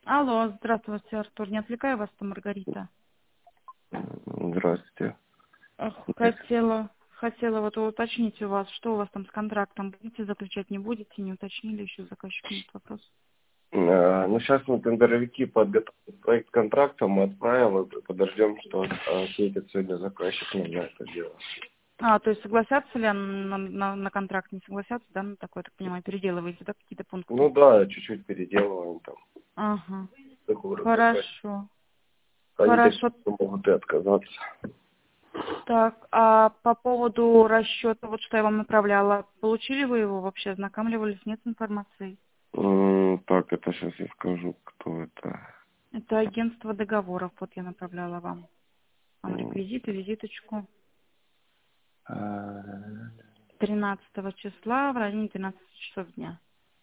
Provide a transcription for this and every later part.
Алло, здравствуйте, Артур. Не отвлекаю вас, там Маргарита. Здравствуйте. Хотела вот уточнить у вас, что у вас там с контрактом. Будете заключать, не будете, не уточнили еще заказчик этот вопрос. Ну, сейчас мы тендеровики подготовим проект контракта, мы отправим и подождем, что ответит сегодня заказчик нам на это дело. То есть согласятся ли на контракт, не согласятся, да, на такое, так понимаю, переделываете, да, какие-то пункты? Ну да, чуть-чуть переделываем там. Ага, Договор заказчик. хорошо. Они такие Хорошо. могут и отказаться. Так, а по поводу расчета, вот что я вам направляла, получили вы его вообще, ознакомливались, нет информации? Так, это сейчас я скажу, кто это. Это агентство договоров, вот я направляла вам. Вам М, реквизиты, визиточку. а, 13 числа в районе 12 часов дня.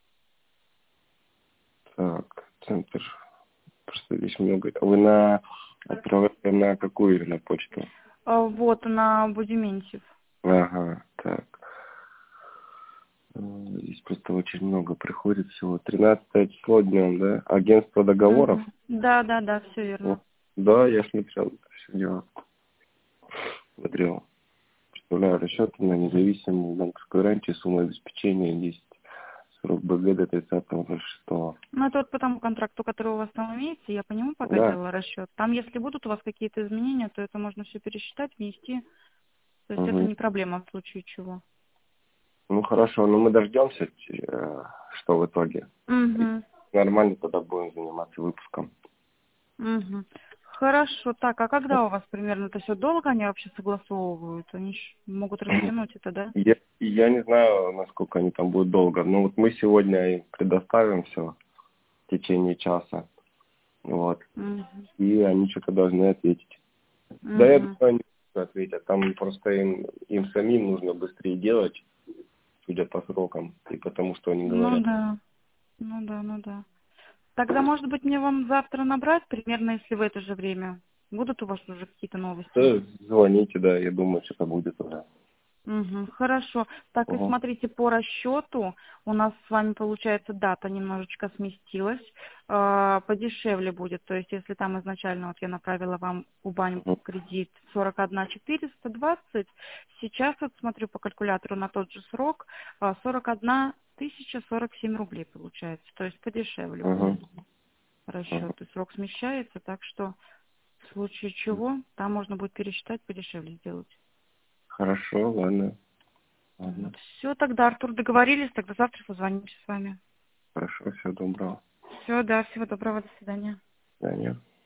Так, центр. Просто здесь много. Вы отправляете на какую на почту? Вот на Будиментьев. Ага, так. Здесь просто очень много приходит всего. 13 число днем, да? Агентство договоров? Мгм. Да, все верно. Вот. Да, я смотрел это все дело. Смотрел. Представляю расчеты на независимую банковскую гарантию, сумма обеспечения 10, срок БГ до 30.06. Ну, это вот по тому контракту, который у вас там имеется, я по нему пока Да. делала расчет. Там, если будут у вас какие-то изменения, то это можно все пересчитать, внести. То есть это Угу. не проблема в случае чего. Ну хорошо, но мы дождемся, что в итоге. И Угу. нормально тогда будем заниматься выпуском. Угу. Хорошо. Так, а когда у вас примерно это все долго они вообще согласовывают? Они могут растянуть это, да? Я не знаю, насколько они там будут долго. Но вот мы сегодня им предоставим все в течение часа. Вот. Угу. И они что-то должны ответить. Да, я думаю, Угу. они ответят. Там просто им самим нужно быстрее делать, судя по срокам, и потому что они Ну говорят. да. Ну да. Тогда, может быть, мне вам завтра набрать, примерно, если в это же время. Будут у вас уже какие-то новости? Да, звоните, да, я думаю, что-то будет уже. Угу, хорошо. Так, и Угу. смотрите, по расчету у нас с вами, получается, дата немножечко сместилась. Подешевле будет. То есть, если там изначально вот я направила вам Кубань Угу. кредит 41 420, сейчас вот смотрю по калькулятору на тот же срок 41 047 рублей получается. То есть подешевле будет Угу. расчет. И срок смещается, так что в случае чего там можно будет пересчитать, подешевле сделать. Хорошо, ладно. Ладно. Все, тогда, Артур, договорились, тогда завтра созвонимся с вами. Хорошо, всего доброго. Все, да, всего доброго, до свидания. До свидания.